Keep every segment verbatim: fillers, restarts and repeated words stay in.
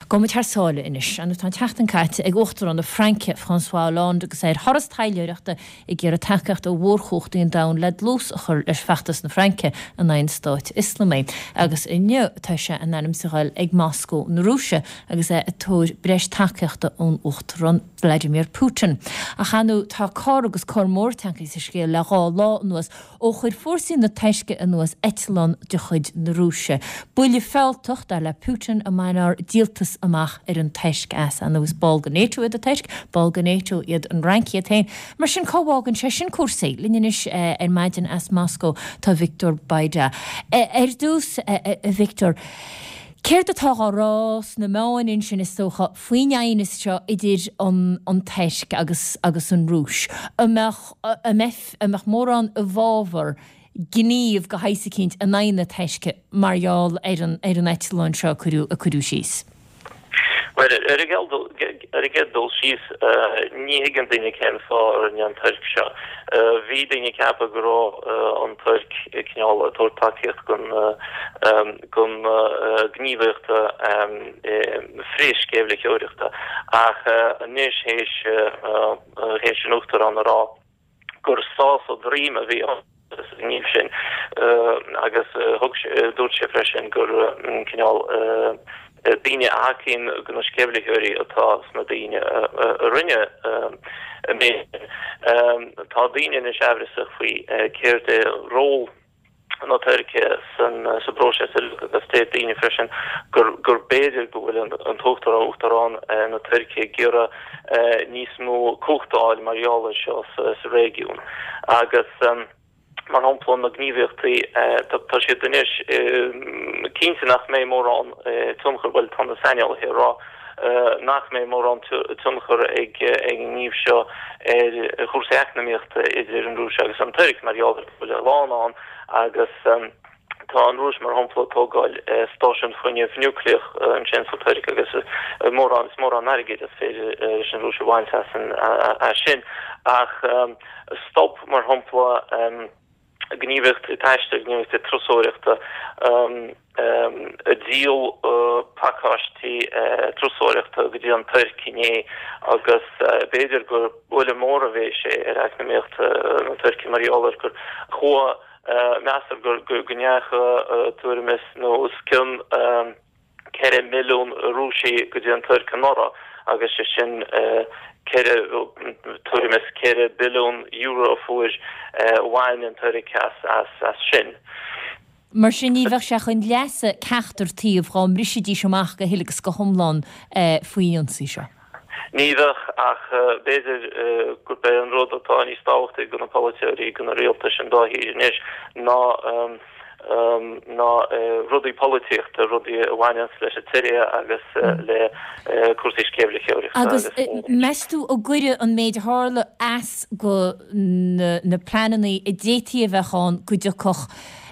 Go mit thsáile inis an tá teachtan caite ag uachtar an na Franke François Hollande agus é thoras taileireachta i ggéar a takeacht ó mhórchóchtaíon da le lús a chur leis feachtas na Franke an ein Stáit Islamé agus inniu tá sé an animsaáil ag Moscó na Rúise agus é a tóir breis takeachta ón uachtar Vladimir Putin. A chanú tá cá agus cór mór tancaí sa scéal le gá lá nuas ó chuir fórsaí na teisce an nuas Eitleán de chuid na Rúise. Buile felltocht le Putin a mainar díaltas amach ar an teisc as an nuas balganéitú iad a teisc, balganéitú iad an ranci a tain. Mar sin cóhágan sé sin cuasaí linneis ar maidin as Moscó tá Victor Baida. Er dús Victor, céir atá rás na máin sin is tócha faoineain is seo idir an teisc agus agus an rúis. Amach amach mór an a bhábhar gníomh go haise cinint a naine teisce marall ar an Eitleán seo a chuú síos. Well, er er get dul síos ní higann daoine cén fá ar an tuirc seo. Bhí daoine ceappa go rá an tuirc cineál a tóirtaíocht gon gon gníomhachta frís céimhle teoireachta ach níos héis héis an uachtar an rá gur sás ó drím a bhí an níomh sin agus thug dúirt sé freisin gur cineál Dine ácin go na scéimhlitheoirí atá sna daoine rinne mé. Tá daoine na seabhrisach faoi céir de ról na tuirce san sa próses agus té daoine freisin gur gur béidir go bhfuil an tóchttar an uachtarrán na tuirce gheara níos mó cóchtáil mariála seo sa régiún. Agus mar haplan na gníomhachtaí tá sé dunis cínta nach mé mór an tumchar bhfuil tá na saineal hé rá nach mé mór an tumchar ag ag níomh seo chósa eacnamíochta idir an rúis agus an tuirc mariála bhfuil bháin an agus tá an rúis mar hapla tógáil stáisiún chuineh nucleach an sin sa tuirc agus mór an is mór an airgéid as féidir leis an rúis bhainteasan a sin ach stop mar hapla gníomhacht teiste gníomhacht trosóireachta a díal pakáistí trosóireachta go dtí an tuirciné agus béidir gur bhfuil mór a bheith sé ar eacnamíocht na tuirci mariála gur chua meastar gur gneacha tuairemis nó cinn ceithre milliún rúsaí go dtí an tuirce nora agus sé sin Kere tuairemis ceithre billiún euro fuair bhain an tuiricas as as sin. Mar sin ní bheith se chun leasa ceachtartíomh rá mrisidí seach go hilagus go thomláin faoí ansaí seo. Ní bheith ach béidir gur be an rud atá níos táhachtta go na politeoirí go na réalta sin dá híis ná ná rudí políochta rudí bhhaine leis a tíre agus le cuasaí scéimhlitheoireachta. Agus meistú ó gcuire an méid hála as go na plananaí i ddétaí a bheitán go deoch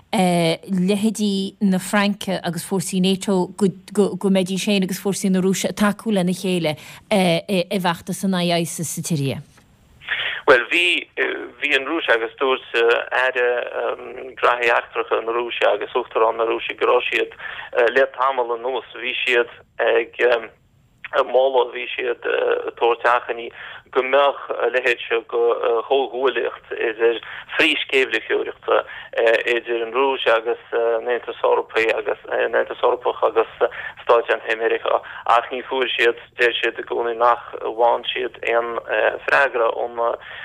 lehéadí na Franke agus fórsaí NATO go méidí sé agus fórsaí na Rúise takeú le na chéile i bheachta san naíosa sa tíre. Well, vi vi an Rúis agus dúirt aire grathaí eachtracha an Rúis agus uachtar an na Rúis gorá siad le tamil an nós, bhí siad ag mála bhí siad tóirteachaní go meach lehéid se go chóghúlaíocht idir phríscéimhlitheoireachta idir an Rúis agus Néantas Eorpaí agus Néantas Eorpach agus Stáit America ach ní fuair siad déir siad a gcónaí nach bhain siad an freagra ón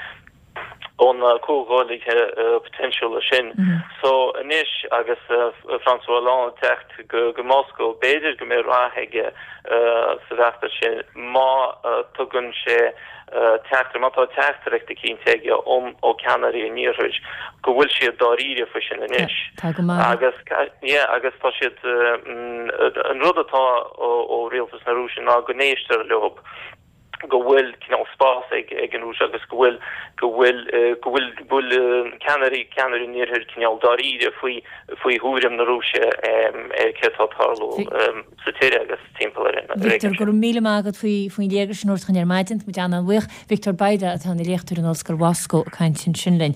on cógáilige potential sin. So inis agus François Hollande techt go go Moscó béidir go mé rátheige sa bheachta sin má tugann sé teachtar mátá teachtarachta cínteige om ó Canarí a níorthúid go bhfuil siad dáríre fa sin inis. Agus agus tá siad an rud atá ó rialtas na Rúise ná go néistar leob go bhfuil cinál spás ag ag an Rúis agus go bhfuil go bhfuil go bhfuil bhfuil Canarí Canarí níorthúid cinál dáríre faoi faoi thuairim na Rúise cétátáú sa tíre agus timpeall ar Victor, gur míle mágad faoi faoin léagar sin ortchain ar maidint mu deanna bhuich Victor Baida atá na léchtúir an Oscar Wasco a caiint sin sin lein.